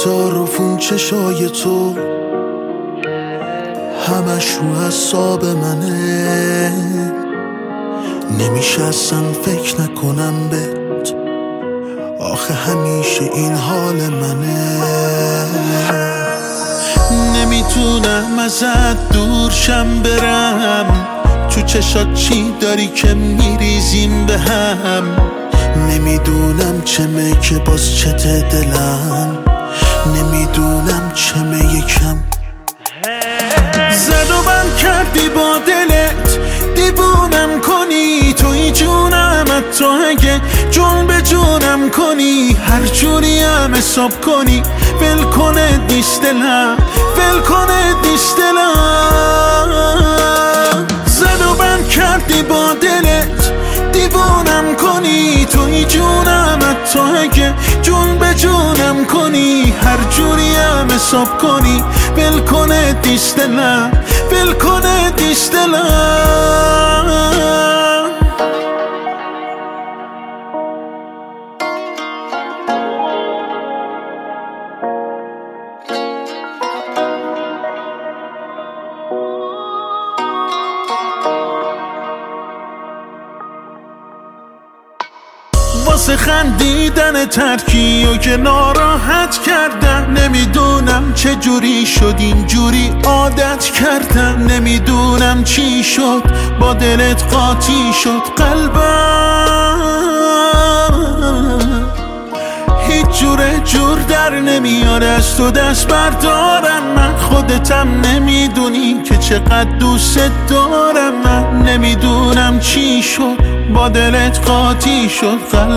تعارفون چشای تو همش رو حساب منه، نمیشه اصلا فکر نکنم بهت، آخه همیشه این حال منه. نمیتونم ازت دور شم برم، تو چشات چی داری که میریزیم به هم، نمیدونم چمه که باز چته دلم، نمیدونم چمه یکم. زد و بند کردی با دلت، دیوونم کنی توی جونم، حتی اگه جون به جونم کنی، هر جوری هم حساب کنی، ول کنه دیست دلم، ول کنه دیست دلم. زد و بند کردی با دلت، دیوونم کنی توی جونم، حتی اگه جون به جونم کنی، هر جوری هم حساب کنی، ول کنه دیست دلم، ول کنه دیست دلم. واسه خندیدن ترکی و که ناراحت کردن، نمیدونم چه جوری شد اینجوری عادت کردن، نمیدونم چی شد با دلت قاطی شد قلبم، هیچ جور در نمیاد از تو دست بردارم، من خودتم نمیدونی که چقدر دوست دارم، من نمیدونم چی شد با دلت قاطی شد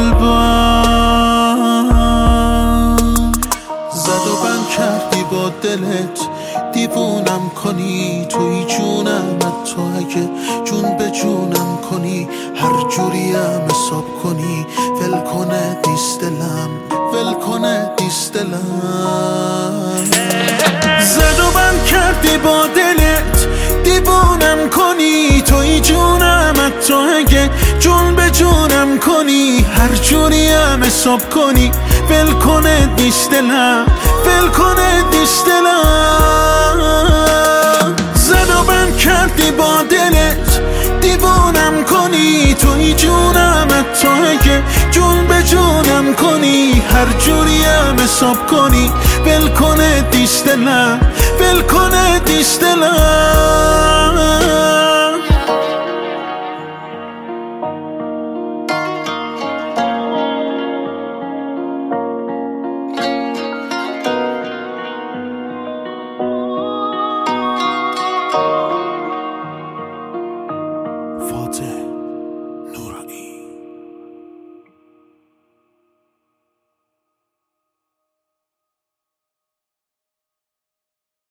قلبم. زد و بند کردی با دلت، دیوونم کنی توی جونم، حتی اگه جون به جونم کنی، هر جوری هم حساب کنی، ول کنه دیست دلم، ول کنه دیست دلم. زد و بند کردی با دلت، دیوونم کنی توی جونم، حتی اگه جون به جونم کنی، هر جوری هم حساب کنی، ول کنه دیست دلم، ول کنه دیست دلم. زد و بند کردی با دلت، دیوونم کنی توی جونم، حتی اگه جون به جونم کنی، هر جوری هم حساب کنی، ول کنه دیست دلم، ول کنه دیست دلم.